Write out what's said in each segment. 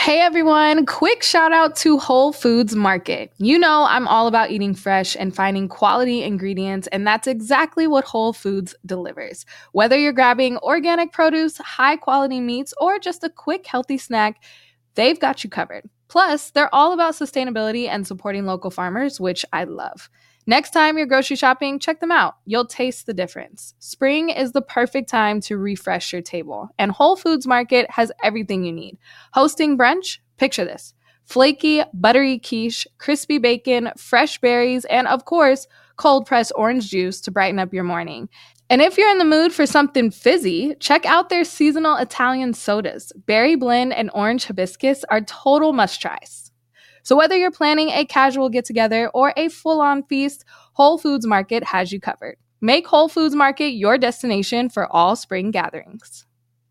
Hey everyone, quick shout out to Whole Foods Market. You know I'm all about eating fresh and finding quality ingredients, and that's exactly what Whole Foods delivers. Whether you're grabbing organic produce, high quality meats, or just a quick healthy snack, they've got you covered. Plus, they're all about sustainability and supporting local farmers, which I love. Next time you're grocery shopping, check them out. You'll taste the difference. Spring is the perfect time to refresh your table, and Whole Foods Market has everything you need. Hosting brunch? Picture this. Flaky, buttery quiche, crispy bacon, fresh berries, and of course, cold-pressed orange juice to brighten up your morning. And if you're in the mood for something fizzy, check out their seasonal Italian sodas. Berry blend and orange hibiscus are total must-tries. So whether you're planning a casual get-together or a full-on feast, Whole Foods Market has you covered. Make Whole Foods Market your destination for all spring gatherings.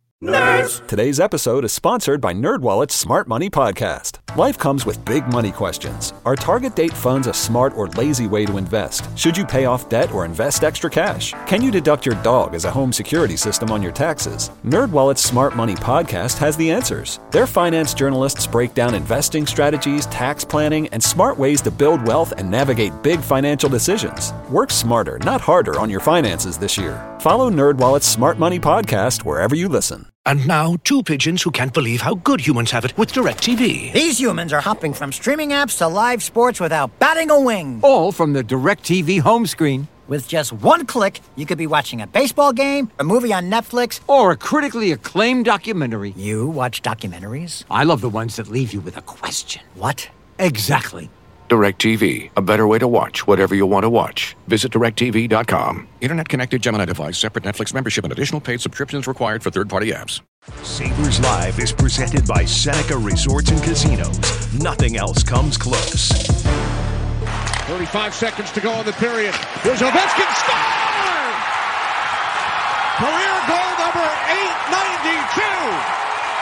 Nerds! Today's episode is sponsored by NerdWallet's Smart Money Podcast. Life comes with big money questions. Are target date funds a smart or lazy way to invest? Should you pay off debt or invest extra cash? Can you deduct your dog as a home security system on your taxes? NerdWallet's Smart Money Podcast has the answers. Their finance journalists break down investing strategies, tax planning, and smart ways to build wealth and navigate big financial decisions. Work smarter, not harder on your finances this year. Follow NerdWallet's Smart Money Podcast wherever you listen. And now, two pigeons who can't believe how good humans have it with DirecTV. These humans are hopping from streaming apps to live sports without batting a wing. All from the DirecTV home screen. With just one click, you could be watching a baseball game, a movie on Netflix, or a critically acclaimed documentary. You watch documentaries? I love the ones that leave you with a question. What? Exactly. DirecTV, a better way to watch whatever you want to watch. Visit DirecTV.com. Internet-connected Gemini device, separate Netflix membership, and additional paid subscriptions required for third-party apps. Sabres Live is presented by Seneca Resorts and Casinos. Nothing else comes close. 35 seconds to go in the period. Here's Ovechkin, score! Career goal number 892.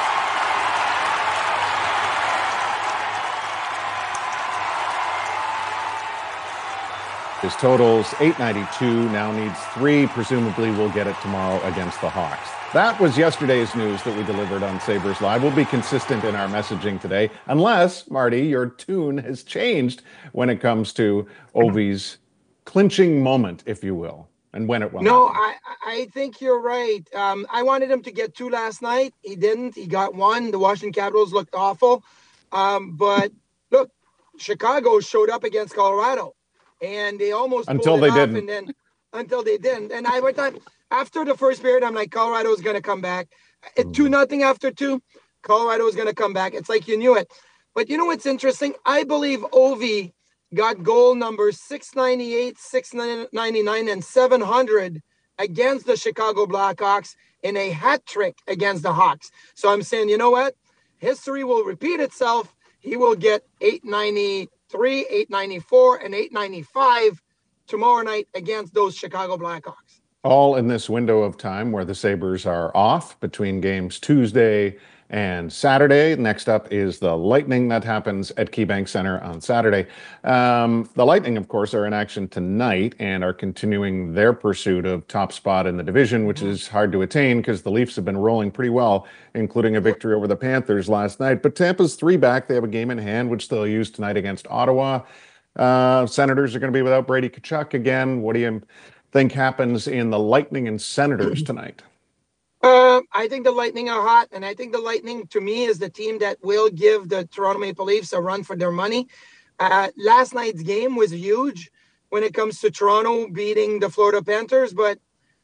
His totals 892, now needs 3. Presumably will get it tomorrow against the Hawks. That was yesterday's news that we delivered on Sabres Live. We'll be consistent in our messaging today, unless, Marty, your tune has changed when it comes to Ovi's clinching moment, if you will, and when it will No, happen. I think you're right. I wanted him to get 2 last night. He didn't. He got 1. The Washington Capitals looked awful. But look, Chicago showed up against Colorado. And they almost until they didn't. Until they didn't. And I went on after the first period. I'm like, Colorado's going to come back. 2-0 after 2. Colorado is going to come back. It's like you knew it. But you know what's interesting? I believe Ovi got goal numbers 698, 699, and 700 against the Chicago Blackhawks in a hat trick against the Hawks. So I'm saying, you know what? History will repeat itself. He will get 893, 894, and 895 tomorrow night against those Chicago Blackhawks. All in this window of time where the Sabres are off between games Tuesday and Saturday. Next up is the Lightning. That happens at KeyBank Center on Saturday. The Lightning, of course, are in action tonight and are continuing their pursuit of top spot in the division, which is hard to attain because the Leafs have been rolling pretty well, including a victory over the Panthers last night. But Tampa's 3 back. They have a game in hand, which they'll use tonight against Ottawa. Senators are going to be without Brady Tkachuk again. What do you think happens in the Lightning and Senators tonight? I think the Lightning are hot, and I think the Lightning, to me, is the team that will give the Toronto Maple Leafs a run for their money. Last night's game was huge when it comes to Toronto beating the Florida Panthers, but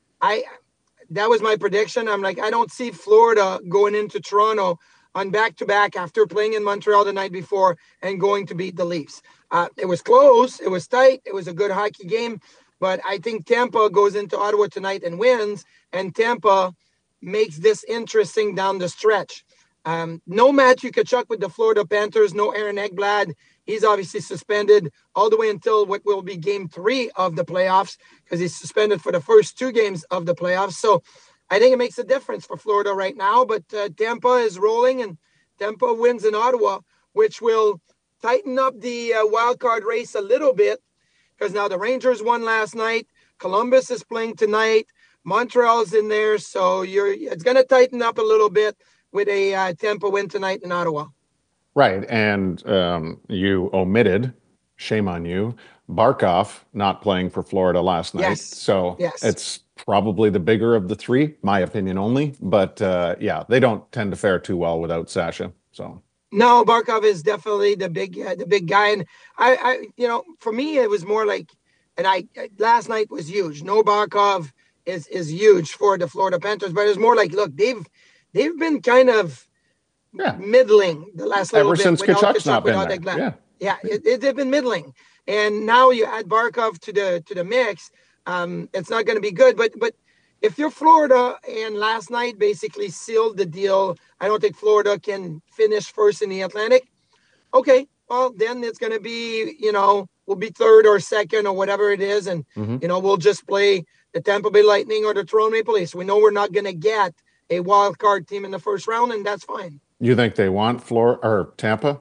that was my prediction. I'm like, I don't see Florida going into Toronto on back-to-back after playing in Montreal the night before and going to beat the Leafs. It was close. It was tight. It was a good hockey game. But I think Tampa goes into Ottawa tonight and wins, and Tampa makes this interesting down the stretch. No Matthew Tkachuk with the Florida Panthers, no Aaron Ekblad. He's obviously suspended all the way until what will be game 3 of the playoffs because he's suspended for the first 2 games of the playoffs. So I think it makes a difference for Florida right now, but Tampa is rolling, and Tampa wins in Ottawa, which will tighten up the wild card race a little bit because now the Rangers won last night. Columbus is playing tonight. Montreal's in there, so it's going to tighten up a little bit with a Tampa win tonight in Ottawa. Right. And you omitted, shame on you, Barkov not playing for Florida last night. Yes. So Yes. it's probably the bigger of the three, my opinion only. But yeah, they don't tend to fare too well without Sasha. So No, Barkov is definitely the big guy. And I for me, it was more like, last night was huge. No Barkov is huge for the Florida Panthers, but it's more like, look, they've been kind of middling the last little ever bit. since Tkachuk's not been there. Ekblad. They've been middling, and now you add Barkov to the mix. It's not going to be good. But if you're Florida, and last night basically sealed the deal, I don't think Florida can finish first in the Atlantic. Okay, well then it's going to be, we'll be third or second or whatever it is, and we'll just play the Tampa Bay Lightning or the Toronto Maple Leafs. We know we're not going to get a wild card team in the first round, and that's fine. You think they want Florida or Tampa?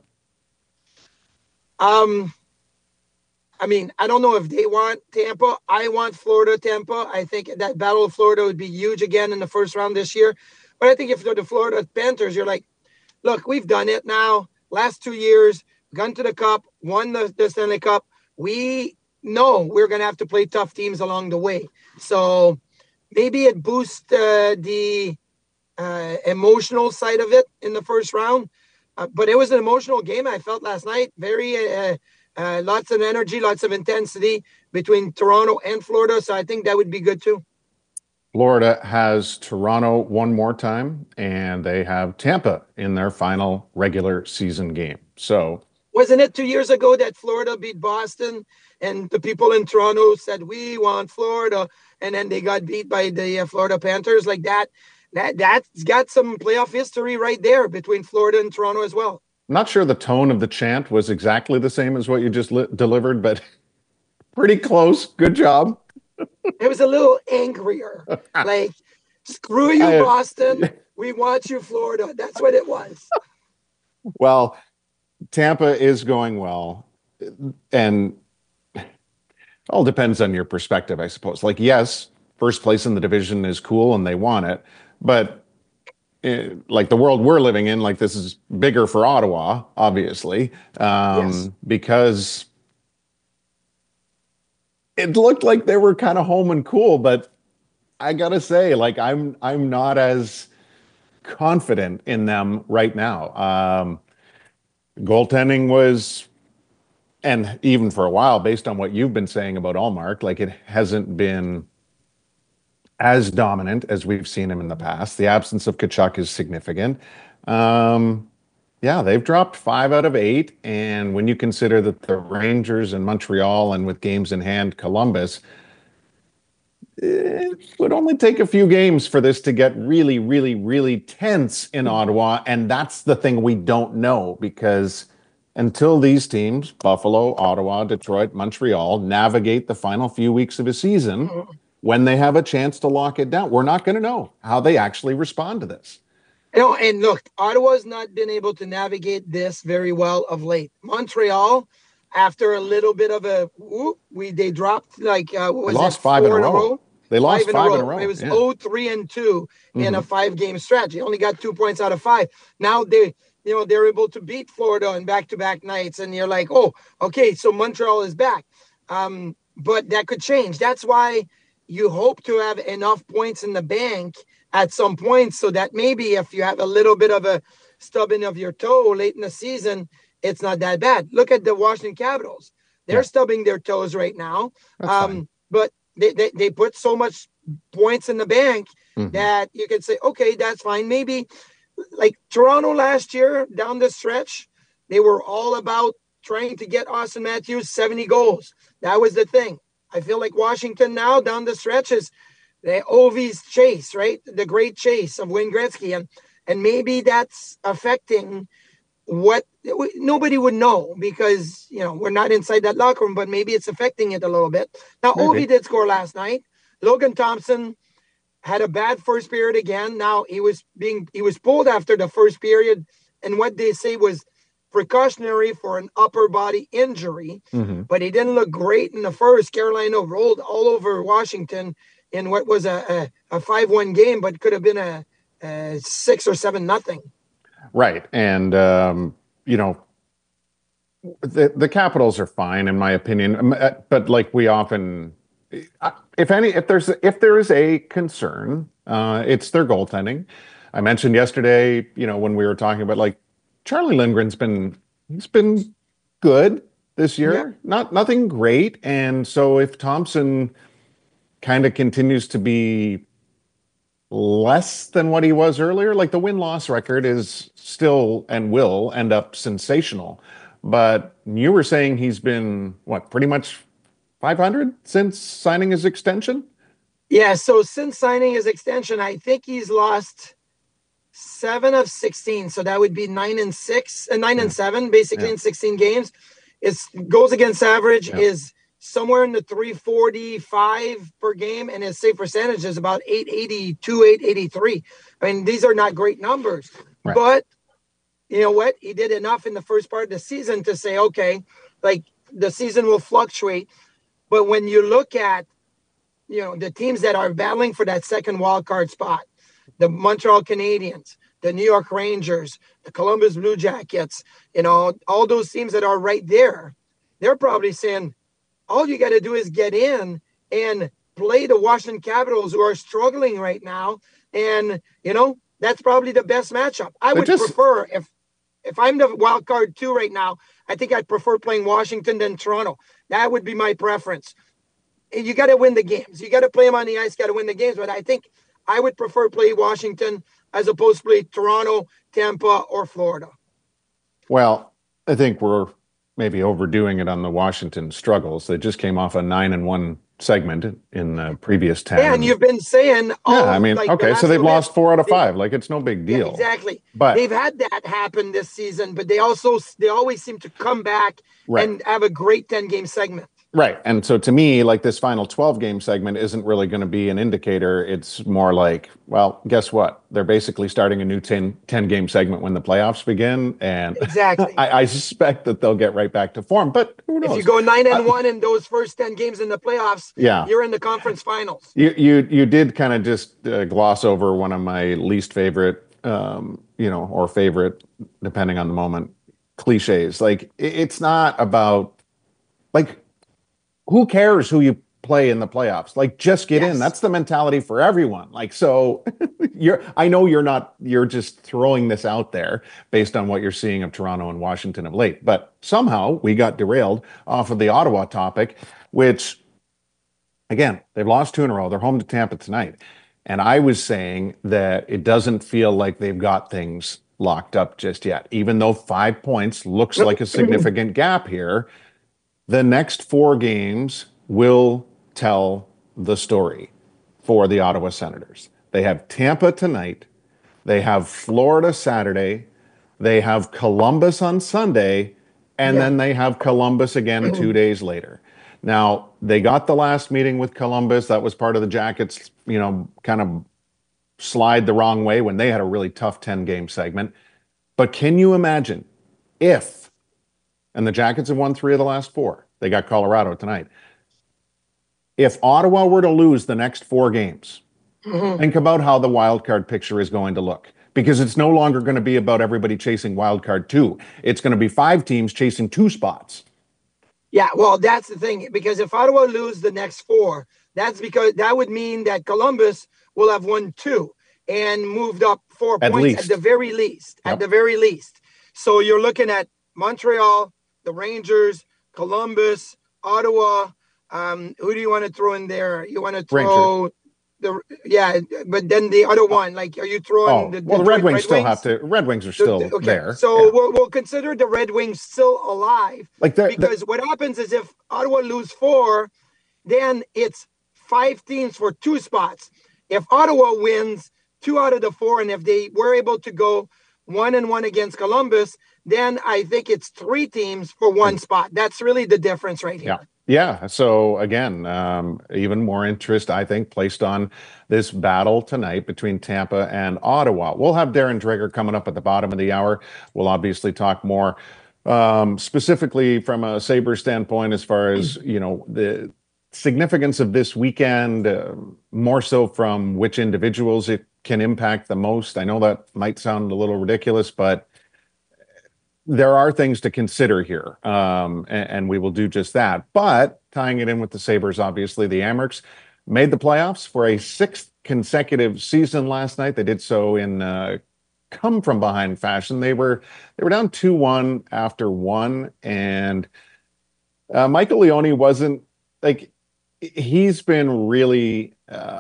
I don't know if they want Tampa. I want Florida, Tampa. I think that Battle of Florida would be huge again in the first round this year. But I think if you're the Florida Panthers, you're like, look, we've done it now. Last 2 years, gone to the Cup, won the Stanley Cup. We know we're going to have to play tough teams along the way. So maybe it boosts the emotional side of it in the first round. But it was an emotional game, I felt, last night. Very lots of energy, lots of intensity between Toronto and Florida. So I think that would be good too. Florida has Toronto one more time, and they have Tampa in their final regular season game. So wasn't it 2 years ago that Florida beat Boston, and the people in Toronto said, we want Florida, and then they got beat by the Florida Panthers like that? That's got some playoff history right there between Florida and Toronto as well. I'm not sure the tone of the chant was exactly the same as what you just delivered, but pretty close. Good job. It was a little angrier. Like, screw you, Boston. We want you, Florida. That's what it was. Well, Tampa is going well. And it all depends on your perspective, I suppose. Like, yes, first place in the division is cool and they want it. But like the world we're living in, like this is bigger for Ottawa, obviously, yes. Because it looked like they were kind of home and cool. But I gotta say, like I'm not as confident in them right now. Goaltending was, and even for a while, based on what you've been saying about Allmark, like it hasn't been as dominant as we've seen him in the past. The absence of Tkachuk is significant. Yeah, they've dropped 5 out of 8. And when you consider that the Rangers and Montreal, and with games in hand, Columbus, it would only take a few games for this to get really, really, really tense in Ottawa. And that's the thing we don't know, because until these teams, Buffalo, Ottawa, Detroit, Montreal, navigate the final few weeks of a season, when they have a chance to lock it down, we're not going to know how they actually respond to this. And look, Ottawa's not been able to navigate this very well of late. Montreal, after a little bit of they dropped like they lost 5 in a row. They lost 5 in a row. It was 0-3-2 in a 5-game stretch. They only got 2 points out of 5. Now they're able to beat Florida on back-to-back nights, and you're like, oh, okay, so Montreal is back. But that could change. That's why you hope to have enough points in the bank at some point, so that maybe if you have a little bit of a stubbing of your toe late in the season, it's not that bad. Look at the Washington Capitals. They're stubbing their toes right now. But they put so much points in the bank that you could say, okay, that's fine. Maybe like Toronto last year down the stretch, they were all about trying to get Austin Matthews 70 goals. That was the thing. I feel like Washington now down the stretch is the Ovi's chase, right? The great chase of Wayne Gretzky. And maybe that's affecting what nobody would know, because, we're not inside that locker room, but maybe it's affecting it a little bit. Now, Ovi did score last night. Logan Thompson had a bad first period again. Now he was pulled after the first period, and what they say was precautionary for an upper body injury, but he didn't look great in the first. Carolina rolled all over Washington in what was a 5-1 game, but could have been a 6 or 7-0. Right. And the Capitals are fine in my opinion, but like we often, if there is a concern, it's their goaltending. I mentioned yesterday, when we were talking about like Charlie Lindgren's been good this year, nothing great, and so if Thompson kind of continues to be less than what he was earlier, like the win-loss record is still and will end up sensational. But you were saying he's been, pretty much 500 since signing his extension? Yeah, so since signing his extension, I think he's lost 7 of 16. So that would be 9 and 7, basically in 16 games. His goals against average is somewhere in the 345 per game, and his save percentage is about 882, 883. I mean, these are not great numbers, but you know what? He did enough in the first part of the season to say, okay, like the season will fluctuate. But when you look at, the teams that are battling for that second wild card spot, the Montreal Canadiens, the New York Rangers, the Columbus Blue Jackets, all those teams that are right there, they're probably saying, all you got to do is get in and play the Washington Capitals, who are struggling right now. And, that's probably the best matchup. I would prefer, if I'm the wild card 2 right now, I think I'd prefer playing Washington than Toronto. That would be my preference. You got to win the games. You got to play them on the ice, got to win the games. But I think I would prefer play Washington as opposed to play Toronto, Tampa, or Florida. Well, I think we're maybe overdoing it on the Washington struggles. They just came off a 9-1 segment in the previous 10. Yeah, and you've been saying, so they've lost 4 out of 5. Like, it's no big deal. Yeah, exactly. But they've had that happen this season, but they always seem to come back and have a great 10-game segment. Right. And so to me, like this final 12-game segment isn't really going to be an indicator. It's more like, well, guess what? They're basically starting a new 10-game segment when the playoffs begin. And exactly. I suspect that they'll get right back to form. But who knows? If you go 9-1 in those first 10 games in the playoffs, you're in the conference finals. You did kind of just gloss over one of my least favorite, or favorite, depending on the moment, cliches. Like, it's not about, like, who cares who you play in the playoffs? Like, just get in. That's the mentality for everyone. Like, so I know you're just throwing this out there based on what you're seeing of Toronto and Washington of late, but somehow we got derailed off of the Ottawa topic, which again, they've lost 2 in a row. They're home to Tampa tonight. And I was saying that it doesn't feel like they've got things locked up just yet, even though 5 points looks like a significant gap here. The next 4 games will tell the story for the Ottawa Senators. They have Tampa tonight. They have Florida Saturday. They have Columbus on Sunday. And then they have Columbus again 2 days later. Now, they got the last meeting with Columbus. That was part of the Jackets, kind of slide the wrong way when they had a really tough 10-game segment. But can you imagine if, and the Jackets have won 3 of the last 4. They got Colorado tonight. If Ottawa were to lose the next 4 games, think about how the wild card picture is going to look. Because it's no longer going to be about everybody chasing wild card 2. It's going to be 5 teams chasing 2 spots. Yeah, well, that's the thing. Because if Ottawa lose the next 4, that's because that would mean that Columbus will have won 2 and moved up 4 points at the very least. At the very least. So you're looking at Montreal, the Rangers, Columbus, Ottawa. Who do you want to throw in there? You want to throw but then the other one, like, are you throwing the Red Wings still have to? Red Wings are still there. So we'll consider the Red Wings still alive, because what happens is if Ottawa lose 4, then it's 5 teams for 2 spots. If Ottawa wins 2 out of the 4, and if they were able to go 1-1 against Columbus, then I think it's 3 teams for 1 spot. That's really the difference right here. Yeah. So again, even more interest, I think, placed on this battle tonight between Tampa and Ottawa. We'll have Darren Dreger coming up at the bottom of the hour. We'll obviously talk more specifically from a Sabres standpoint as far as, the significance of this weekend, more so from which individuals it can impact the most. I know that might sound a little ridiculous, but there are things to consider here, and we will do just that. But tying it in with the Sabres, obviously, the Amerks made the playoffs for a sixth consecutive season last night. They did so in come from behind fashion. They were down 2-1 after one, and Michael Leone wasn't like, he's been really,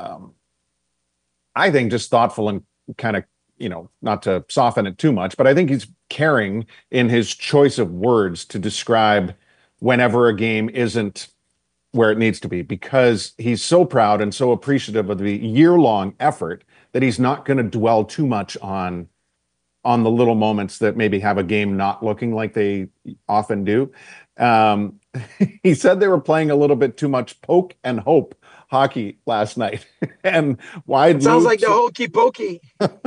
I think, just thoughtful and kind of, not to soften it too much, but I think he's caring in his choice of words to describe whenever a game isn't where it needs to be, because he's so proud and so appreciative of the year-long effort that he's not going to dwell too much on the little moments that maybe have a game not looking like they often do. He said they were playing a little bit too much poke and hope hockey last night, and wide. Sounds like the hokey pokey.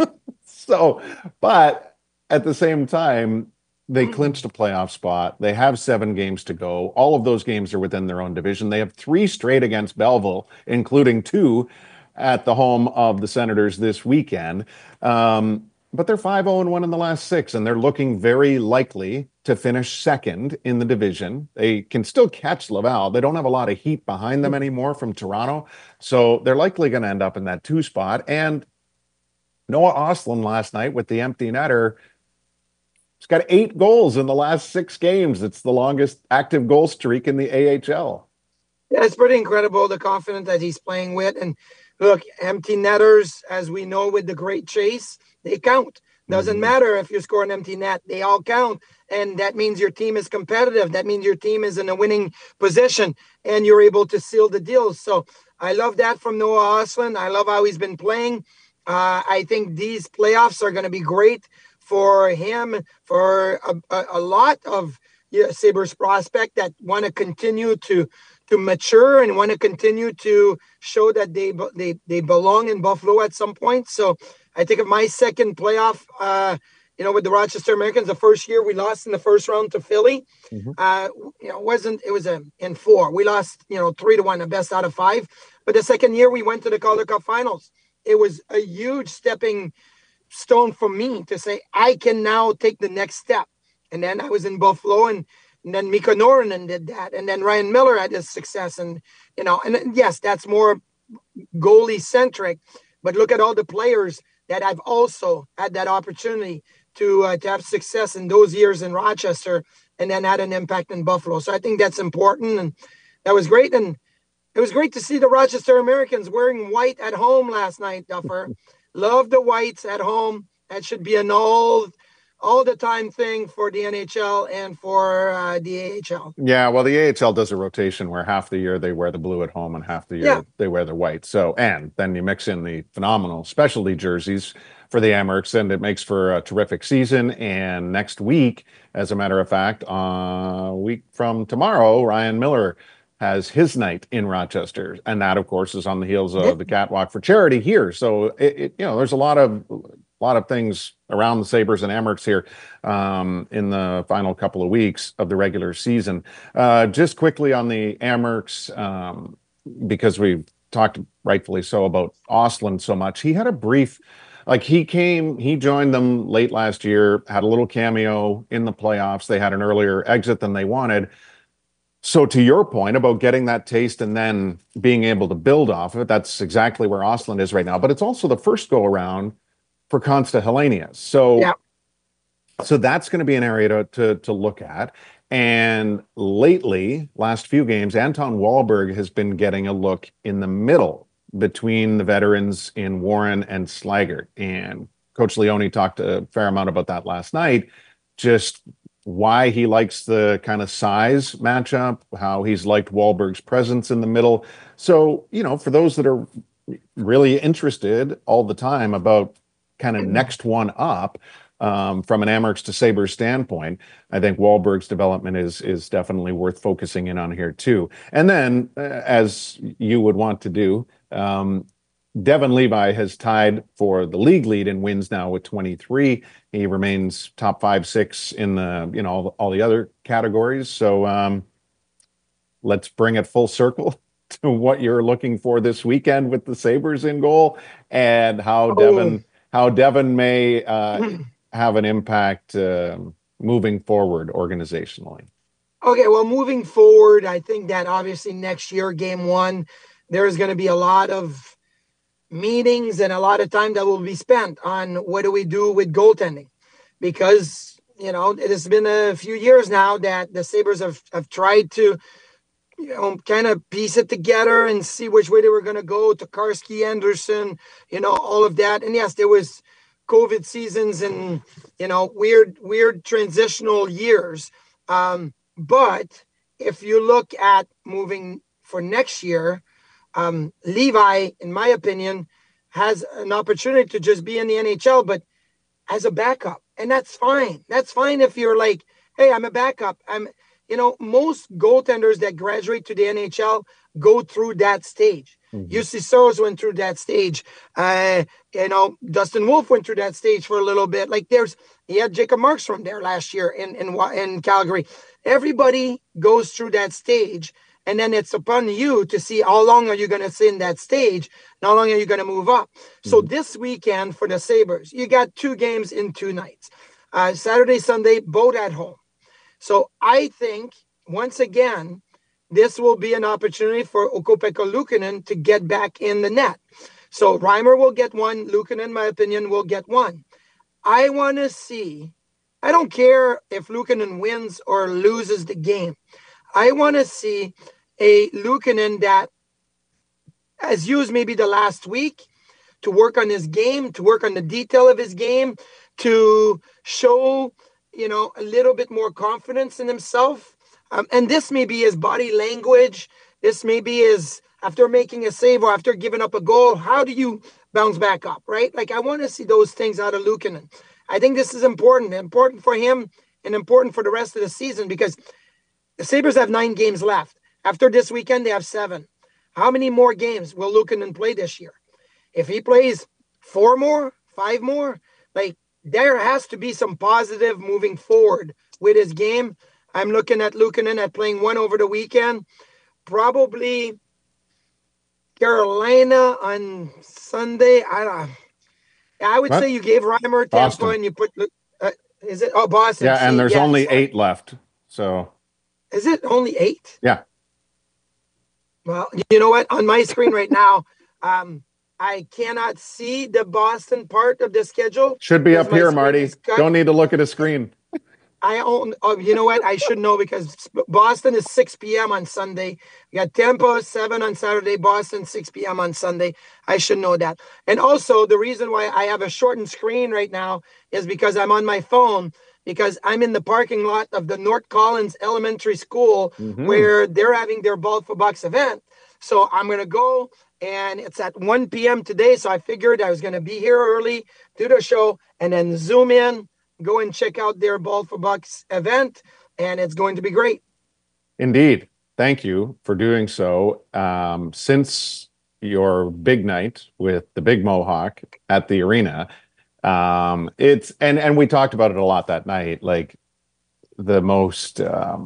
So, but at the same time, they clinched a playoff spot. They have 7 games to go. All of those games are within their own division. They have 3 straight against Belleville, including 2 at the home of the Senators this weekend. But they're 5-0-1 in the last 6, and they're looking very likely to finish second in the division. They can still catch Laval. They don't have a lot of heat behind them anymore from Toronto, so they're likely going to end up in that 2 spot. And Noah Ostlund last night with the empty netter, he's got 8 goals in the last 6 games. It's the longest active goal streak in the AHL. Yeah, it's pretty incredible, the confidence that he's playing with. And look, empty netters, as we know with the Great Chase, they count. Doesn't matter if you score an empty net, they all count. And that means your team is competitive. That means your team is in a winning position and you're able to seal the deal. So I love that from Noah Ostlund. I love how he's been playing. I think these playoffs are going to be great for him, for a lot of Sabres prospect that want to continue to mature and want to continue to show that they belong in Buffalo at some point. So I think of my second playoff, with the Rochester Americans, the first year we lost in the first round to Philly. It was in 4. We lost, 3-1, the best out of 5. But the second year we went to the Calder Cup finals. It was a huge stepping stone for me to say, I can now take the next step. And then I was in Buffalo, and then Mika Noranen did that. And then Ryan Miller had his success. And yes, that's more goalie centric, but look at all the players that I've also had that opportunity to have success in those years in Rochester and then had an impact in Buffalo. So I think that's important. And that was great. And it was great to see the Rochester Americans wearing white at home last night, Duffer. Love the whites at home. That should be an all the time thing for the NHL and for the AHL. Yeah, well, the AHL does a rotation where half the year they wear the blue at home and half the year they wear the white. So, and then you mix in the phenomenal specialty jerseys for the Amerks, and it makes for a terrific season. And next week, as a matter of fact, a week from tomorrow, Ryan Miller has his night in Rochester, and that, of course, is on the heels of the Catwalk for Charity here. So, there's a lot of things around the Sabres and Amerks here in the final couple of weeks of the regular season. Just quickly on the Amerks, because we've talked rightfully so about Ostlund so much. He had a brief, he joined them late last year, had a little cameo in the playoffs. They had an earlier exit than they wanted. So to your point about getting that taste and then being able to build off of it, that's exactly where Ostlund is right now. But it's also the first go around for Consta Helenius. So that's going to be an area to look at. And lately, last few games, Anton Wahlberg has been getting a look in the middle between the veterans in Warren and Slaggert. And Coach Leone talked a fair amount about that last night, just why he likes the kind of size matchup, how he's liked Wahlberg's presence in the middle. So, for those that are really interested all the time about kind of next one up from an Amerks to Sabres standpoint, I think Wahlberg's development is definitely worth focusing in on here too. And then, as you would want to do, Devon Levi has tied for the league lead in wins now with 23. He remains top 5, 6 in the, all the other categories. So let's bring it full circle to what you're looking for this weekend with the Sabres in goal and how Devon may have an impact moving forward organizationally? Okay, well, moving forward, I think that obviously next year, game one, there's going to be a lot of meetings and a lot of time that will be spent on what do we do with goaltending. Because, it has been a few years now that the Sabres have tried to, kind of piece it together and see which way they were going to go. Tokarski, Anderson, all of that. And yes, there was COVID seasons and, weird transitional years. But if you look at moving for next year, Levi, in my opinion, has an opportunity to just be in the NHL, but as a backup. And that's fine. That's fine if you're like, hey, I'm a backup. Most goaltenders that graduate to the NHL go through that stage. Mm-hmm. Jussi Saros went through that stage. Dustin Wolf went through that stage for a little bit. He had Jacob Markstrom there last year in Calgary. Everybody goes through that stage, and then it's upon you to see how long are you going to sit in that stage, and how long are you going to move up. Mm-hmm. So this weekend for the Sabres, you got 2 games in 2 nights. Saturday, Sunday, both at home. So I think, once again, this will be an opportunity for Ukko-Pekka Luukkonen to get back in the net. So Reimer will get 1. Luukkonen, in my opinion, will get 1. I want to see, I don't care if Luukkonen wins or loses the game. I want to see a Luukkonen that has used maybe the last week to work on his game, to work on the detail of his game, to show, a little bit more confidence in himself. And this may be his body language. This may be his, after making a save or after giving up a goal, how do you bounce back up, right? I want to see those things out of Luukkonen. I think this is important for him and important for the rest of the season because the Sabres have 9 games left. After this weekend, they have 7. How many more games will Luukkonen play this year? If he plays 4 more, 5 more, there has to be some positive moving forward with his game. I'm looking at Luukkonen at playing 1 over the weekend. Probably Carolina on Sunday. I would say you gave Reimer Tampa Boston. And you put is it Boston? Yeah, and there's only 8 left. So is it only 8? Yeah. Well, you know what? On my screen right now, I cannot see the Boston part of the schedule. Should be up here, Marty. Don't need to look at a screen. You know what? I should know because Boston is 6 p.m. on Sunday. You got Tampa 7 on Saturday, Boston 6 p.m. on Sunday. I should know that. And also the reason why I have a shortened screen right now is because I'm on my phone because I'm in the parking lot of the North Collins Elementary School where they're having their Ball for Bucks event. So I'm going to go and it's at 1 p.m. today. So I figured I was going to be here early, do the show and then zoom in. Go and check out their Ball for Bucks event, and it's going to be great. Indeed. Thank you for doing so. Since your big night with the Big Mohawk at the arena, it's and we talked about it a lot that night, the most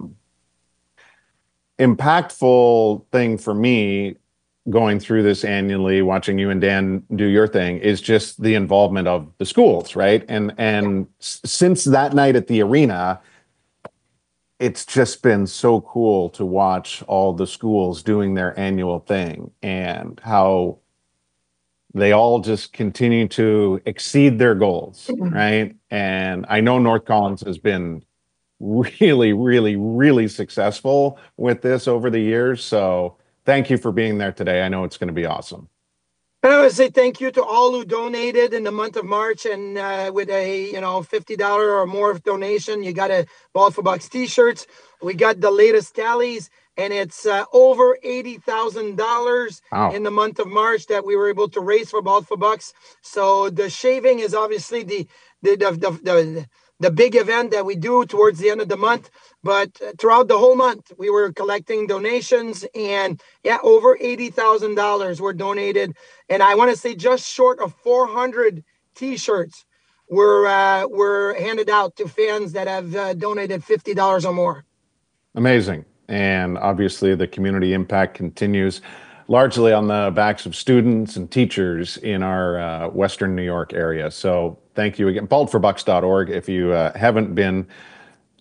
impactful thing for me going through this annually, watching you and Dan do your thing, is just the involvement of the schools, right? And since that night at the arena, it's just been so cool to watch all the schools doing their annual thing and how they all just continue to exceed their goals, right? And I know North Collins has been really, really, really successful with this over the years, so thank you for being there today. I know it's going to be awesome. I would say thank you to all who donated in the month of March, and with a $50 or more donation, you got a Ball for Bucks t-shirts. We got the latest tallies, and it's over $80,000 in the month of March that we were able to raise for Ball for Bucks. So the shaving is obviously the big event that we do towards the end of the month. But throughout the whole month, we were collecting donations, and over $80,000 were donated. And I want to say just short of 400 T-shirts were handed out to fans that have donated $50 or more. Amazing. And obviously the community impact continues largely on the backs of students and teachers in our Western New York area. So thank you again. Baldforbucks.org if you haven't been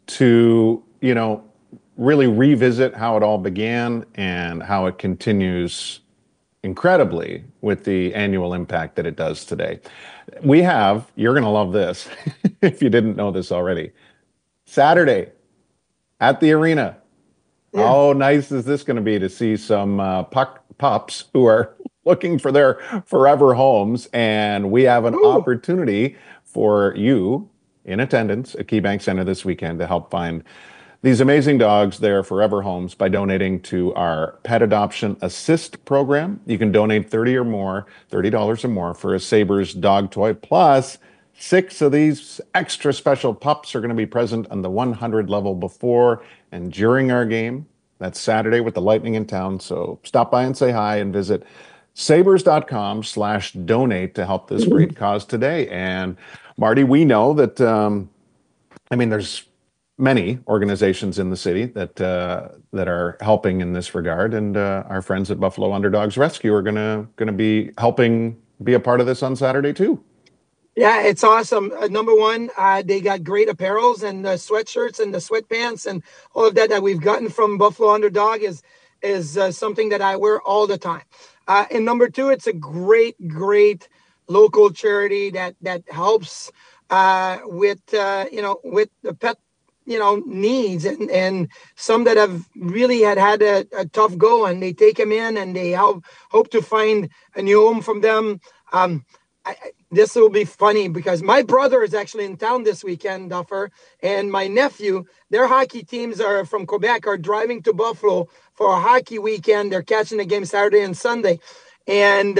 to, really revisit how it all began and how it continues incredibly with the annual impact that it does today. We have, you're going to love this if you didn't know this already, Saturday at the arena. Yeah. How nice is this going to be to see some pups who are looking for their forever homes? And we have an opportunity for you in attendance at KeyBank Center this weekend to help find these amazing dogs their forever homes by donating to our Pet Adoption Assist program. You can donate $30 or more for a Sabres dog toy. Plus, 6 of these extra special pups are going to be present on the 100 level before and during our game. That's Saturday with the Lightning in town. So stop by and say hi and visit sabres.com/donate to help this great cause today. And Marty, we know that, there's many organizations in the city that are helping in this regard, and our friends at Buffalo Underdogs Rescue are going to be helping be a part of this on Saturday too. Yeah, it's awesome. Number one, they got great apparels and the sweatshirts and the sweatpants and all of that we've gotten from Buffalo Underdog is something that I wear all the time. And number two, it's a great local charity that helps with the pet needs and some that have really had a tough go, and they take them in and they hope to find a new home from them. This will be funny because my brother is actually in town this weekend, Duffer, and my nephew, their hockey teams are from Quebec, are driving to Buffalo for a hockey weekend. They're catching the game Saturday and Sunday. And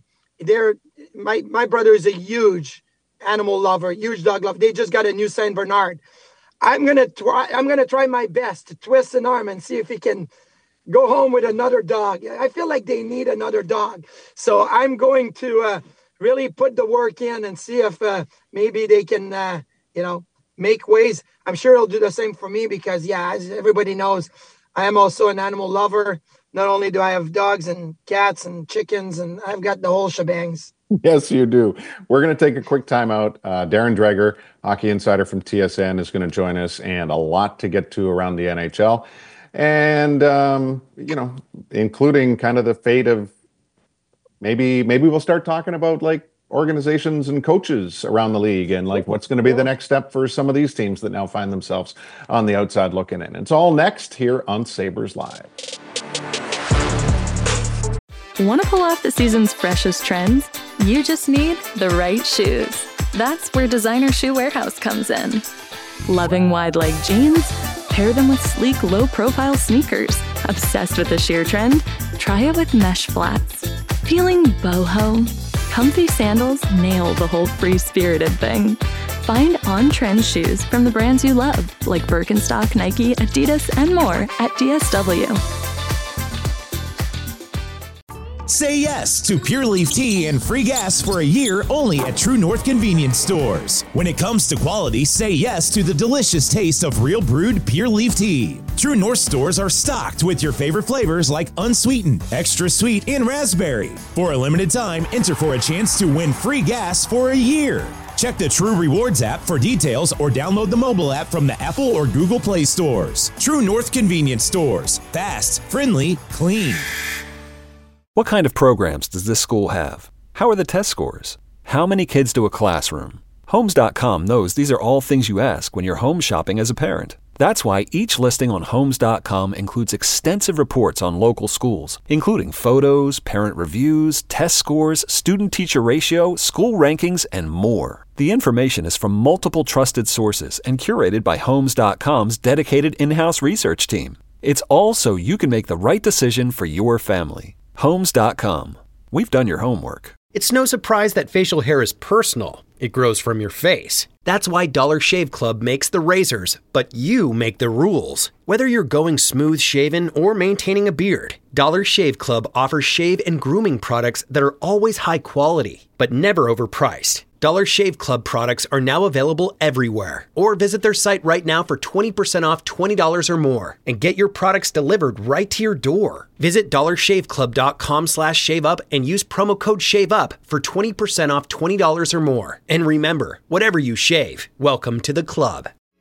my brother is a huge animal lover, huge dog lover. They just got a new Saint Bernard. I'm gonna try my best to twist an arm and see if he can go home with another dog. I feel like they need another dog. So I'm going to really put the work in and see if maybe they can, make ways. I'm sure he'll do the same for me because, as everybody knows, I am also an animal lover. Not only do I have dogs and cats and chickens, and I've got the whole shebangs. Yes, you do. We're going to take a quick time out. Darren Dreger, hockey insider from TSN, is going to join us, and a lot to get to around the NHL. And, including kind of the fate of maybe we'll start talking about like organizations and coaches around the league and like what's going to be the next step for some of these teams that now find themselves on the outside looking in. It's all next here on Sabres Live. Want to pull off the season's freshest trends? You just need the right shoes. That's where Designer Shoe Warehouse comes in. Loving wide-leg jeans? Pair them with sleek, low-profile sneakers. Obsessed with the sheer trend? Try it with mesh flats. Feeling boho? Comfy sandals nail the whole free-spirited thing. Find on-trend shoes from the brands you love, like Birkenstock, Nike, Adidas, and more at DSW. Say yes to Pure Leaf Tea and free gas for a year only at True North Convenience Stores. When it comes to quality, say yes to the delicious taste of real brewed Pure Leaf Tea. True North stores are stocked with your favorite flavors like unsweetened, extra sweet, and raspberry. For a limited time, enter for a chance to win free gas for a year. Check the True Rewards app for details or download the mobile app from the Apple or Google Play stores. True North Convenience Stores. Fast, friendly, clean. What kind of programs does this school have? How are the test scores? How many kids to a classroom? Homes.com knows these are all things you ask when you're home shopping as a parent. That's why each listing on Homes.com includes extensive reports on local schools, including photos, parent reviews, test scores, student-teacher ratio, school rankings, and more. The information is from multiple trusted sources and curated by Homes.com's dedicated in-house research team. It's all so you can make the right decision for your family. Homes.com. We've done your homework. It's no surprise that facial hair is personal. It grows from your face. That's why Dollar Shave Club makes the razors, but you make the rules. Whether you're going smooth shaven or maintaining a beard, Dollar Shave Club offers shave and grooming products that are always high quality, but never overpriced. Dollar Shave Club products are now available everywhere. Or visit their site right now for 20% off $20 or more and get your products delivered right to your door. Visit dollarshaveclub.com/shaveup and use promo code SHAVEUP for 20% off $20 or more. And remember, whatever you shave, welcome to the club.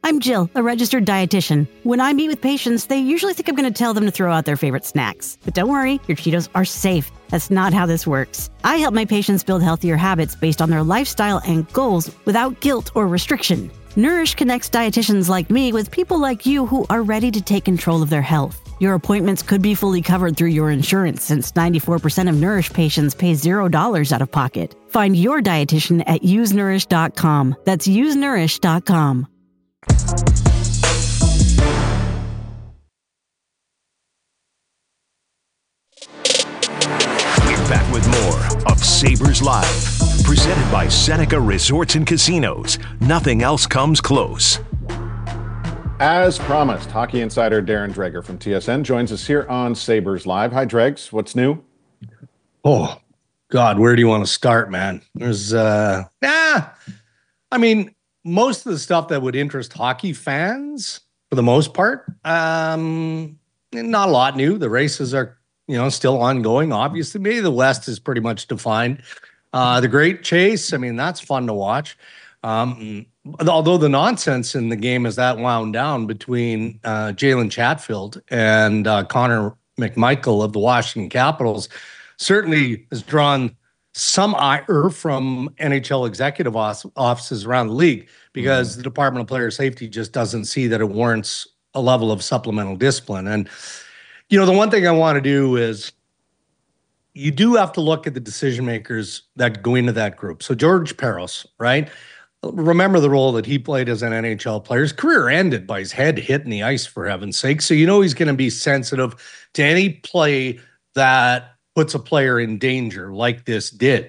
I'm Jill, a registered dietitian. When I meet with patients, they usually think I'm going to tell them to throw out their favorite snacks. But don't worry, your Cheetos are safe. That's not how this works. I help my patients build healthier habits based on their lifestyle and goals without guilt or restriction. Nourish connects dietitians like me with people like you who are ready to take control of their health. Your appointments could be fully covered through your insurance since 94% of Nourish patients pay $0 out of pocket. Find your dietitian at usenourish.com. That's usenourish.com. We're back with more of Sabres Live, presented by Seneca Resorts and Casinos. Nothing else comes close. As promised, hockey insider Darren Dreger from TSN joins us here on Sabres Live. Hi, Dregs. What's new? Oh, God, where do you want to start, man? There's, most of the stuff that would interest hockey fans, for the most part, not a lot new. The races are, still ongoing. Obviously, maybe the West is pretty much defined. The Great Chase, that's fun to watch. Although the nonsense in the game as that wound down between Jalen Chatfield and Connor McMichael of the Washington Capitals certainly has drawn some ire from NHL executive offices around the league because the Department of Player Safety just doesn't see that it warrants a level of supplemental discipline. And, the one thing I want to do is you do have to look at the decision makers that go into that group. So George Parros, right? Remember the role that he played as an NHL player. His career ended by his head hitting the ice, for heaven's sake. So he's going to be sensitive to any play that puts a player in danger like this did.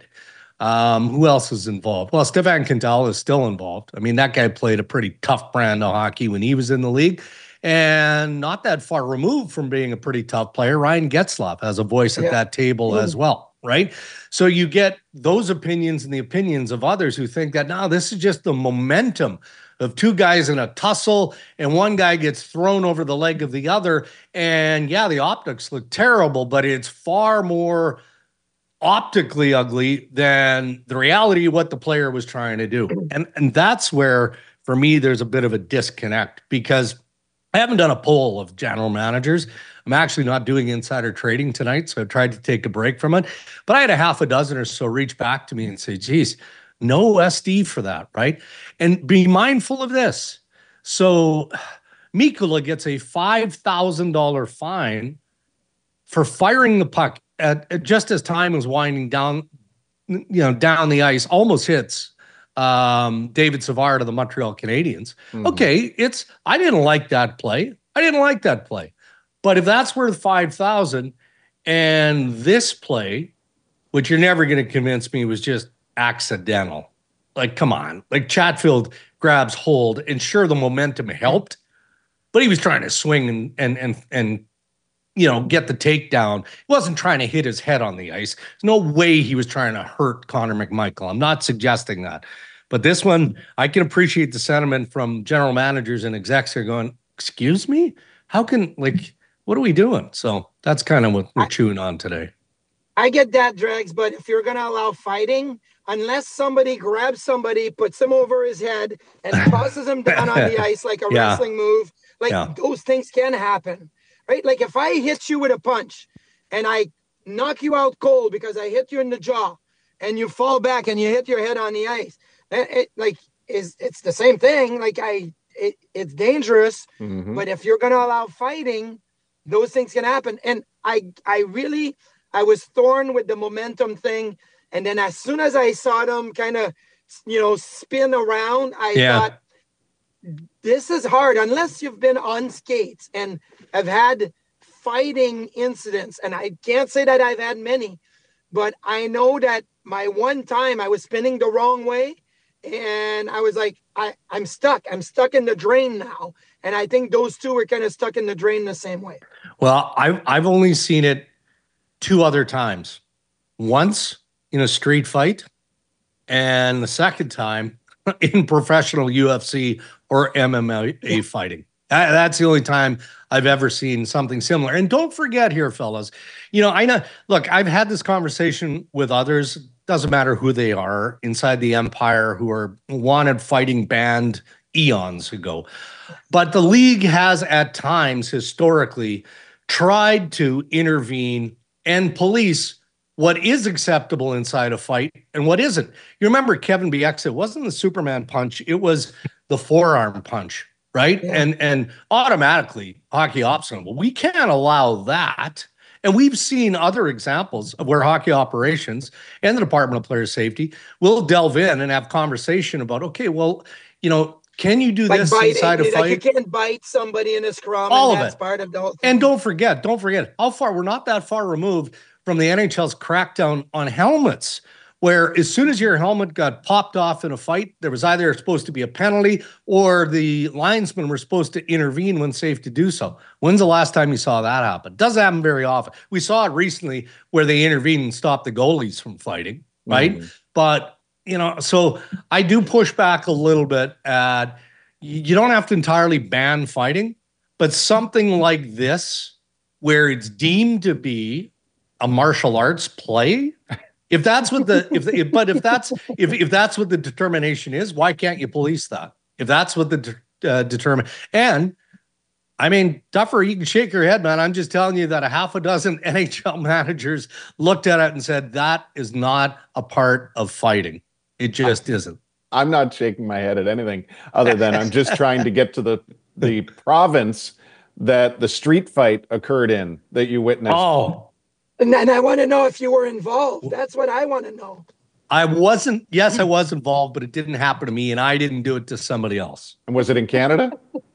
Who else is involved? Well, Stefan Quintal is still involved. That guy played a pretty tough brand of hockey when he was in the league. And not that far removed from being a pretty tough player, Ryan Getzlaf has a voice at that table as well, right? So you get those opinions and the opinions of others who think that, no, this is just the momentum of two guys in a tussle and one guy gets thrown over the leg of the other. And yeah, the optics look terrible, but it's far more optically ugly than the reality of what the player was trying to do. And that's where, for me, there's a bit of a disconnect because I haven't done a poll of general managers. I'm actually not doing insider trading tonight, so I tried to take a break from it. But I had a half a dozen or so reach back to me and say, geez, no SD for that, right? And be mindful of this. So Mikula gets a $5,000 fine for firing the puck at just as time was winding down, down the ice, almost hits David Savard of the Montreal Canadiens. Okay, I didn't like that play. But if that's worth $5,000 and this play, which you're never going to convince me was just accidental. Like, come on. Like, Chatfield grabs hold, and sure, the momentum helped, but he was trying to swing and get the takedown. He wasn't trying to hit his head on the ice. There's no way he was trying to hurt Connor McMichael. I'm not suggesting that. But this one, I can appreciate the sentiment from general managers and execs who are going, excuse me? How can, what are we doing? So that's kind of what we're chewing on today. I get that, Dregs, but if you're going to allow fighting, unless somebody grabs somebody, puts him over his head, and tosses him down on the ice like a wrestling move, those things can happen, right? Like if I hit you with a punch and I knock you out cold because I hit you in the jaw and you fall back and you hit your head on the ice, it's the same thing. It's dangerous, but if you're going to allow fighting, those things can happen. And I was thorn with the momentum thing. And then as soon as I saw them kind of, spin around, I thought, this is hard unless you've been on skates and have had fighting incidents. And I can't say that I've had many, but I know that my one time I was spinning the wrong way and I was like, I'm stuck. I'm stuck in the drain now. And I think those two were kind of stuck in the drain the same way. Well, I've only seen it 2 other times. Once in a street fight, and the second time in professional UFC or MMA fighting. That's the only time I've ever seen something similar. And don't forget here, fellas, I know, look, I've had this conversation with others, doesn't matter who they are, inside the Empire, who are wanted fighting banned eons ago. But the league has at times historically tried to intervene and police what is acceptable inside a fight and what isn't. You remember Kevin Bieksa, it wasn't the Superman punch, it was the forearm punch, right? Yeah. And automatically hockey ops, well, we can't allow that. And we've seen other examples of where hockey operations and the Department of Player Safety will delve in and have conversation about, okay, well, can you do this inside a fight? You can't bite somebody in a scrum. All and of that's it. Part of the whole thing. And don't forget how far, we're not that far removed from the NHL's crackdown on helmets, where as soon as your helmet got popped off in a fight, there was either supposed to be a penalty or the linesmen were supposed to intervene when safe to do so. When's the last time you saw that happen? Doesn't happen very often. We saw it recently where they intervened and stopped the goalies from fighting, right? Mm-hmm. But, so I do push back a little bit at, you don't have to entirely ban fighting, but something like this, where it's deemed to be a martial arts play, if that's what if that's what the determination is, why can't you police that? If that's what the determine, and I mean, Duffer, you can shake your head, man. I'm just telling you that a half a dozen NHL managers looked at it and said that is not a part of fighting. It just isn't. I'm not shaking my head at anything other than I'm just trying to get to the province that the street fight occurred in that you witnessed. Oh. And I want to know if you were involved. That's what I want to know. I wasn't. Yes, I was involved, but it didn't happen to me, and I didn't do it to somebody else. And was it in Canada?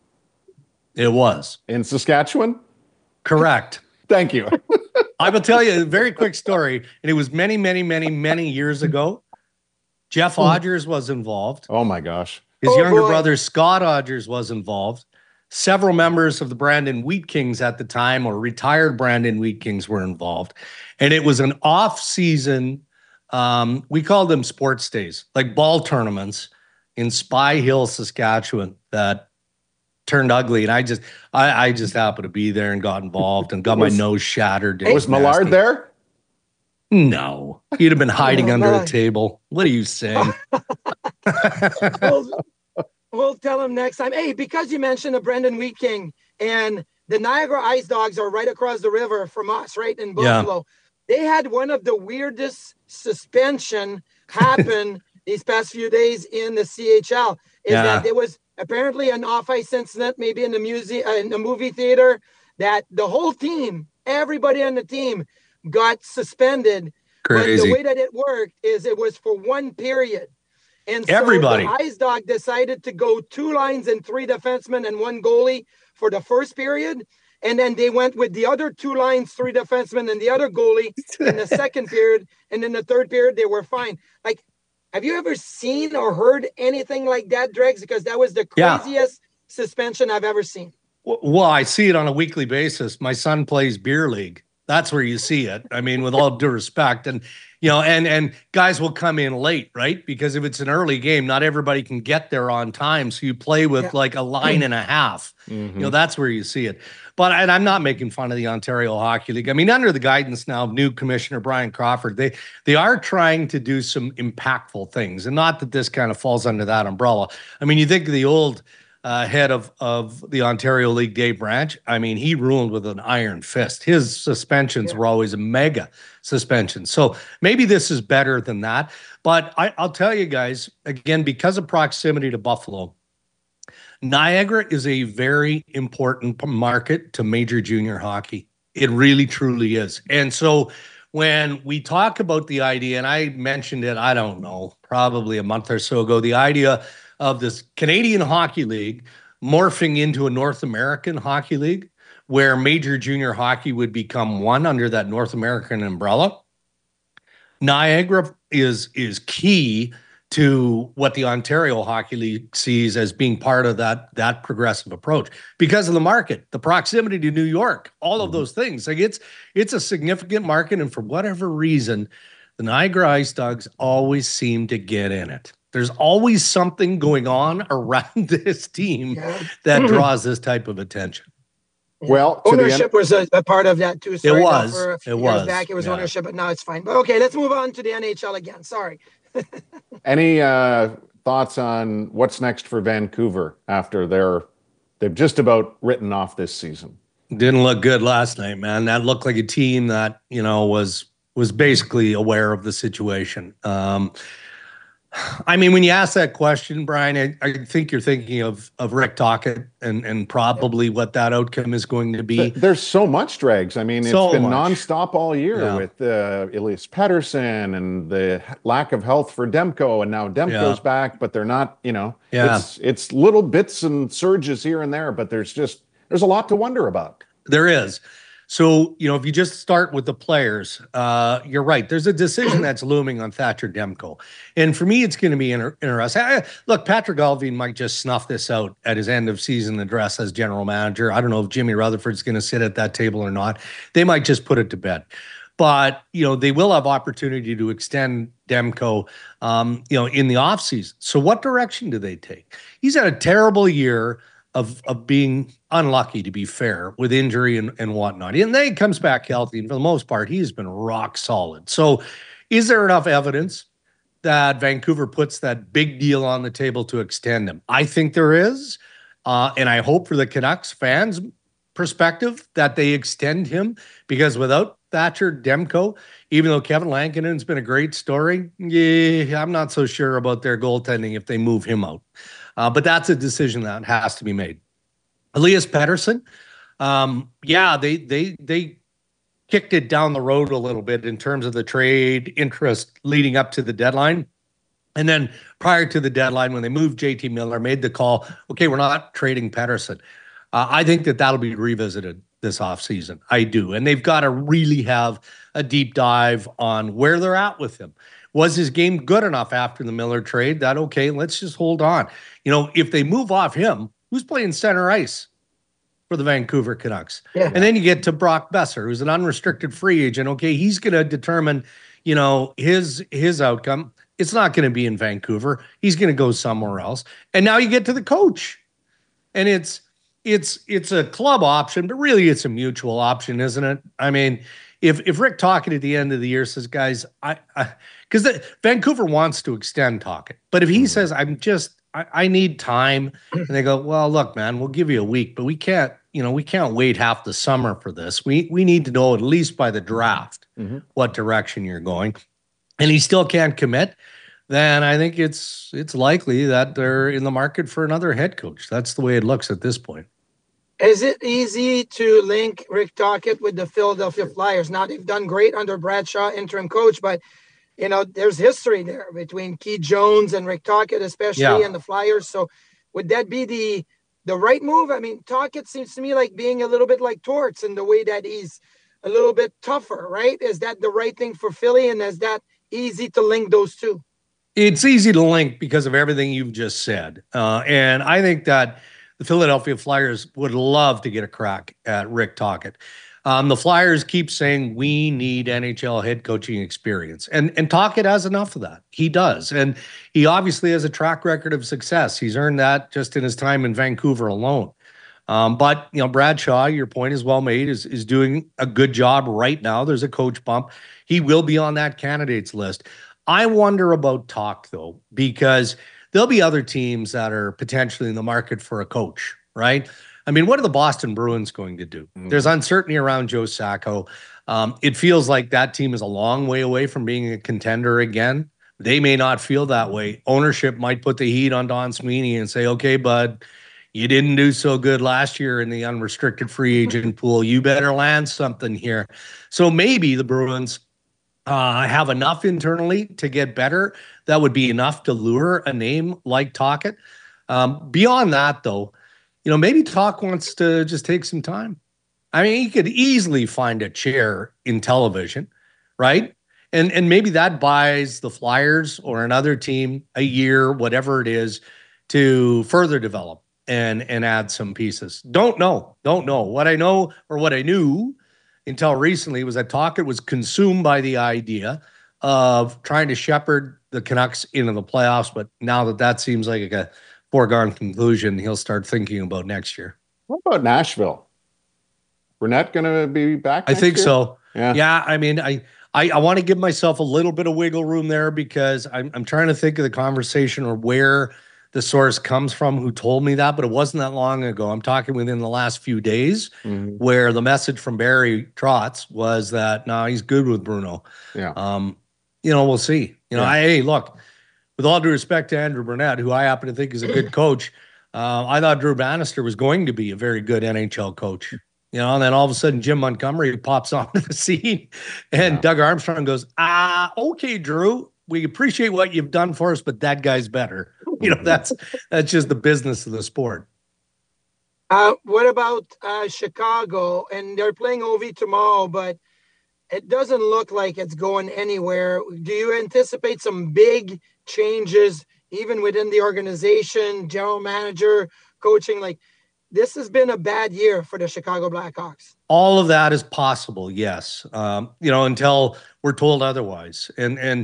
It was. In Saskatchewan? Correct. Thank you. I will tell you a very quick story, and it was many, many, many, many years ago. Jeff Odgers was involved. Oh, my gosh. His younger brother, Scott Odgers, was involved. Several members of the Brandon Wheat Kings at the time, or retired Brandon Wheat Kings, were involved. And it was an off-season, we called them sports days, like ball tournaments in Spy Hill, Saskatchewan, that turned ugly. And I just happened to be there and got involved and got my nose shattered. Was Millard there? No. He'd have been hiding under a table. What are you saying? We'll tell him next time. Hey, because you mentioned the Brandon Wheat King, and the Niagara Ice Dogs are right across the river from us, right in Buffalo. Yeah. They had one of the weirdest suspension happen these past few days in the CHL. That there was apparently an off-ice incident, maybe in the movie theater, that the whole team, everybody on the team, got suspended. Crazy. But the way that it worked is it was for one period. And so everybody. The Ice Dog decided to go 2 lines and 3 defensemen and 1 goalie for the first period. And then they went with the other 2 lines, 3 defensemen, and the other goalie in the second period. And in the third period, they were fine. Like, have you ever seen or heard anything like that, Dregs? Because that was the craziest suspension I've ever seen. Well, I see it on a weekly basis. My son plays beer league. That's where you see it. I mean, with all due respect. And, and guys will come in late, right? Because if it's an early game, not everybody can get there on time. So you play with like a line and a half. Mm-hmm. That's where you see it. But and I'm not making fun of the Ontario Hockey League. I mean, under the guidance now of new Commissioner Brian Crawford, they are trying to do some impactful things. And not that this kind of falls under that umbrella. I mean, you think of the old head of the Ontario League, Dave Branch. I mean, he ruled with an iron fist. His suspensions were always a mega suspension. So maybe this is better than that. But I'll tell you guys, again, because of proximity to Buffalo, Niagara is a very important market to major junior hockey. It really, truly is. And so when we talk about the idea, and I mentioned it, I don't know, probably a month or so ago, the idea of this Canadian Hockey League morphing into a North American Hockey League where major junior hockey would become one under that North American umbrella. Niagara is key to what the Ontario Hockey League sees as being part of that progressive approach because of the market, the proximity to New York, all of those things. Like it's a significant market, and for whatever reason, the Niagara Ice Dogs always seem to get in it. There's always something going on around this team that draws this type of attention. Well, ownership was a part of that too. Sorry, it was. It was ownership, but now it's fine. But okay, let's move on to the NHL again. Sorry. Any thoughts on what's next for Vancouver after they've just about written off this season? Didn't look good last night, man. That looked like a team that, was basically aware of the situation. I mean, when you ask that question, Brian, I think you're thinking of Rick Tocchet and probably what that outcome is going to be. There's so much drags. I mean, it's been nonstop all year with Elias Pettersson and the lack of health for Demko, and now Demko's back, but they're not, it's little bits and surges here and there, but there's a lot to wonder about. There is. So, if you just start with the players, you're right. There's a decision that's looming on Thatcher Demko. And for me, it's going to be interesting. Look, Patrick Allvin might just snuff this out at his end of season address as general manager. I don't know if Jimmy Rutherford's going to sit at that table or not. They might just put it to bed. But, they will have opportunity to extend Demko, in the offseason. So what direction do they take? He's had a terrible year of being unlucky, to be fair, with injury and whatnot. And then he comes back healthy, and for the most part, he's been rock solid. So is there enough evidence that Vancouver puts that big deal on the table to extend him? I think there is. And I hope for the Canucks fans' perspective that they extend him, because without Thatcher Demko, even though Kevin Lankinen's been a great story, I'm not so sure about their goaltending if they move him out. But that's a decision that has to be made. Elias Pettersson, they kicked it down the road a little bit in terms of the trade interest leading up to the deadline. And then prior to the deadline, when they moved JT Miller, made the call, okay, we're not trading Pettersson. I think that'll be revisited this offseason. I do. And they've got to really have a deep dive on where they're at with him. Was his game good enough after the Miller trade that, okay, let's just hold on. If they move off him, who's playing center ice for the Vancouver Canucks? Yeah. And then you get to Brock Besser, who's an unrestricted free agent. Okay, he's going to determine, his outcome. It's not going to be in Vancouver. He's going to go somewhere else. And now you get to the coach. And it's a club option, but really it's a mutual option, isn't it? I mean, if Rick Tocchet at the end of the year says, guys, because Vancouver wants to extend Tocchet, but if he says, I need time, and they go, well, look, man, we'll give you a week, but we can't wait half the summer for this. We need to know at least by the draft what direction you're going, and he still can't commit, then I think it's likely that they're in the market for another head coach. That's the way it looks at this point. Is it easy to link Rick Tocchet with the Philadelphia Flyers? Now, they've done great under Bradshaw, interim coach, but, there's history there between Keith Jones and Rick Tocchet, especially, and the Flyers. So would that be the right move? I mean, Tocchet seems to me like being a little bit like Torts in the way that he's a little bit tougher, right? Is that the right thing for Philly? And is that easy to link those two? It's easy to link because of everything you've just said. And I think that the Philadelphia Flyers would love to get a crack at Rick Tocchet. The Flyers keep saying we need NHL head coaching experience. And Tocchet has enough of that. He does. And he obviously has a track record of success. He's earned that just in his time in Vancouver alone. But, Bradshaw, your point is well made, is doing a good job right now. There's a coach bump. He will be on that candidates list. I wonder about Tocchet, though, because there'll be other teams that are potentially in the market for a coach, right? I mean, what are the Boston Bruins going to do? There's uncertainty around Joe Sacco. It feels like that team is a long way away from being a contender again. They may not feel that way. Ownership might put the heat on Don Sweeney and say, okay, bud, you didn't do so good last year in the unrestricted free agent pool. You better land something here. So maybe the Bruins have enough internally to get better. That would be enough to lure a name like Tocchet. Beyond that, though, maybe Tocchet wants to just take some time. I mean, he could easily find a chair in television, right? And maybe that buys the Flyers or another team a year, whatever it is, to further develop and add some pieces. Don't know. What I know, or what I knew until recently, was that Tocchet was consumed by the idea of trying to shepherd the Canucks into the playoffs. But now that seems like a foregone conclusion, he'll start thinking about next year. What about Nashville? Brunette going to be back? I think year? So. Yeah. I mean, I want to give myself a little bit of wiggle room there because I'm trying to think of the conversation or where the source comes from who told me that, but it wasn't that long ago. I'm talking within the last few days where the message from Barry Trotz was that, no, he's good with Bruno. Yeah. We'll see. Hey, look, with all due respect to Andrew Burnett, who I happen to think is a good coach, I thought Drew Bannister was going to be a very good NHL coach. And then all of a sudden Jim Montgomery pops onto the scene and Doug Armstrong goes, okay, Drew, we appreciate what you've done for us, but that guy's better. That's just the business of the sport. What about Chicago? And they're playing OV tomorrow, but it doesn't look like it's going anywhere. Do you anticipate some big changes, even within the organization, general manager, coaching? Like, this has been a bad year for the Chicago Blackhawks. All of that is possible, yes. Until we're told otherwise. And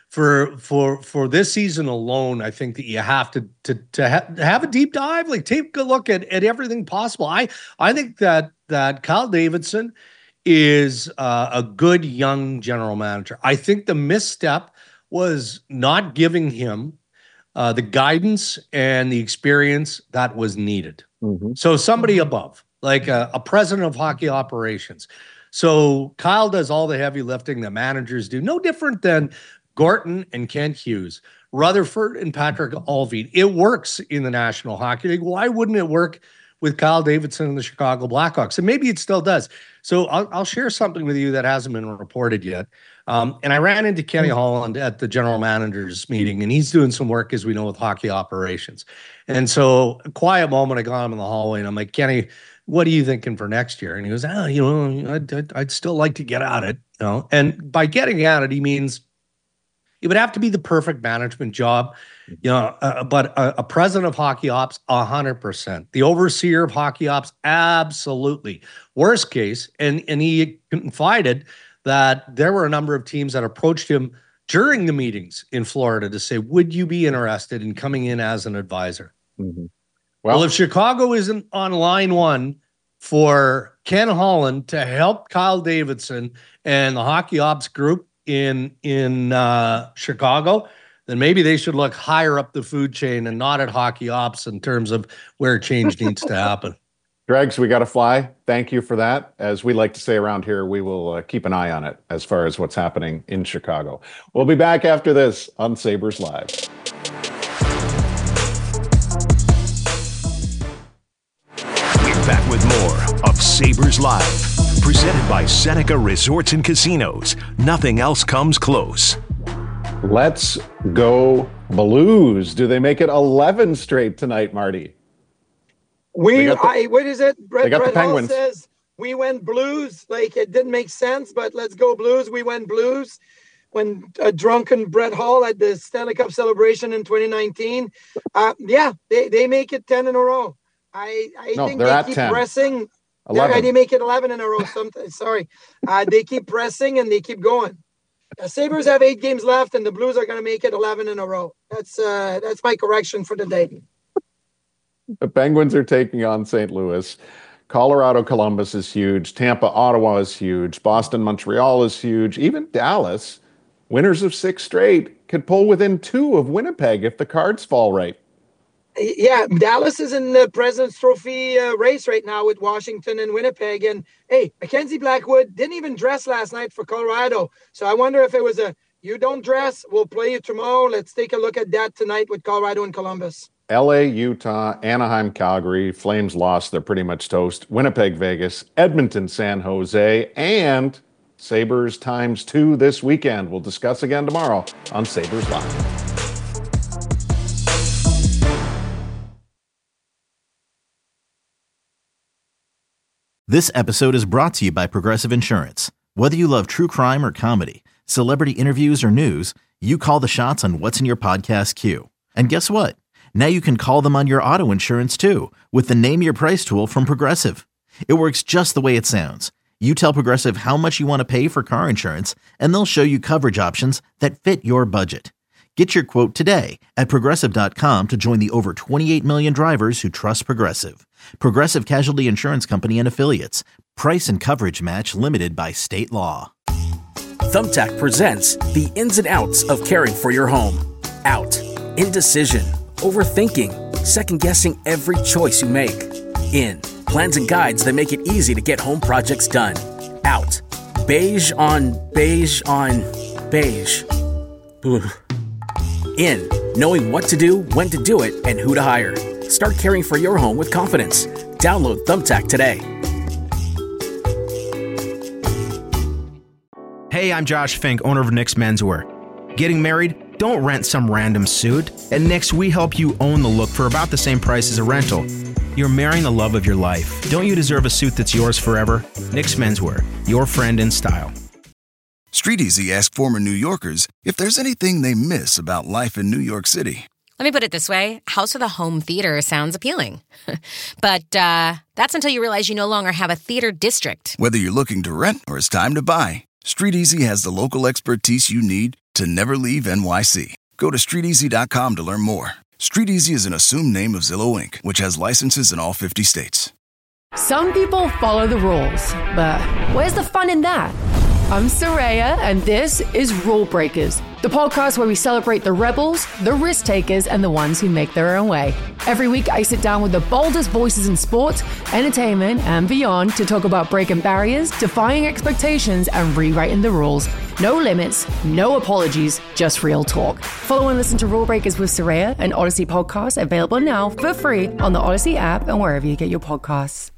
for this season alone, I think that you have to have a deep dive, like take a look at everything possible. I think that Kyle Davidson is a good young general manager. I think the misstep was not giving him the guidance and the experience that was needed. So somebody above, like a president of hockey operations. So Kyle does all the heavy lifting that managers do, no different than Gorton and Kent Hughes, Rutherford and Patrick Allvin. It works in the National Hockey League. Why wouldn't it work with Kyle Davidson and the Chicago Blackhawks? And maybe it still does. So I'll share something with you that hasn't been reported yet. And I ran into Kenny Holland at the general manager's meeting, and he's doing some work, as we know, with hockey operations. And so a quiet moment, I got him in the hallway, and I'm like, Kenny, what are you thinking for next year? And he goes, I'd still like to get at it. And by getting at it, he means it would have to be the perfect management job, but a president of hockey ops, 100%. The overseer of hockey ops, absolutely. Worst case, and he confided that there were a number of teams that approached him during the meetings in Florida to say, would you be interested in coming in as an advisor? Well, if Chicago isn't on line one for Ken Holland to help Kyle Davidson and the hockey ops group in Chicago, then maybe they should look higher up the food chain and not at hockey ops in terms of where change needs to happen. Dregs, we got to fly. Thank you for that. As we like to say around here, we will keep an eye on it as far as what's happening in Chicago. We'll be back after this on Sabres Live. We're back with more of Sabres Live. Presented by Seneca Resorts and Casinos. Nothing else comes close. Let's go Blues. Do they make it 11 straight tonight, Marty? What is it? Brett the Penguins. Hall says we went Blues. Like, it didn't make sense, but let's go Blues. We went Blues. When a drunken Brett Hall at the Stanley Cup celebration in 2019. They make it 10 in a row. I think they keep 10. Pressing. 11. They make it 11 in a row. They keep pressing and they keep going. Sabres have 8 games left, and the Blues are going to make it 11 in a row. That's my correction for the day. The Penguins are taking on St. Louis. Colorado, Columbus is huge. Tampa, Ottawa is huge. Boston, Montreal is huge. Even Dallas, winners of 6 straight, could pull within 2 of Winnipeg if the cards fall right. Yeah, Dallas is in the President's Trophy race right now with Washington and Winnipeg. And, hey, Mackenzie Blackwood didn't even dress last night for Colorado. So I wonder if it was you don't dress, we'll play you tomorrow. Let's take a look at that tonight with Colorado and Columbus. LA, Utah, Anaheim, Calgary. Flames lost. They're pretty much toast. Winnipeg, Vegas, Edmonton, San Jose, and Sabres ×2 this weekend. We'll discuss again tomorrow on Sabres Live. This episode is brought to you by Progressive Insurance. Whether you love true crime or comedy, celebrity interviews or news, you call the shots on what's in your podcast queue. And guess what? Now you can call them on your auto insurance too with the Name Your Price tool from Progressive. It works just the way it sounds. You tell Progressive how much you want to pay for car insurance, and they'll show you coverage options that fit your budget. Get your quote today at Progressive.com to join the over 28 million drivers who trust Progressive. Progressive Casualty Insurance Company and Affiliates. Price and coverage match limited by state law. Thumbtack presents the ins and outs of caring for your home. Out. Indecision. Overthinking. Second-guessing every choice you make. In. Plans and guides that make it easy to get home projects done. Out. Beige on beige on beige. Ugh. In. Knowing what to do, when to do it, and who to hire. Start caring for your home with confidence. Download Thumbtack today. Hey, I'm Josh Fink, owner of Nick's Menswear. Getting married? Don't rent some random suit. At Nick's, we help you own the look for about the same price as a rental. You're marrying the love of your life. Don't you deserve a suit that's yours forever? Nick's Menswear, your friend in style. StreetEasy asked former New Yorkers if there's anything they miss about life in New York City. Let me put it this way. House with a home theater sounds appealing. But that's until you realize you no longer have a theater district. Whether you're looking to rent or it's time to buy, StreetEasy has the local expertise you need to never leave NYC. Go to StreetEasy.com to learn more. StreetEasy is an assumed name of Zillow Inc., which has licenses in all 50 states. Some people follow the rules, but where's the fun in that? I'm Soraya, and this is Rule Breakers, the podcast where we celebrate the rebels, the risk takers, and the ones who make their own way. Every week, I sit down with the boldest voices in sports, entertainment, and beyond to talk about breaking barriers, defying expectations, and rewriting the rules. No limits, no apologies, just real talk. Follow and listen to Rule Breakers with Soraya, an Odyssey podcast available now for free on the Odyssey app and wherever you get your podcasts.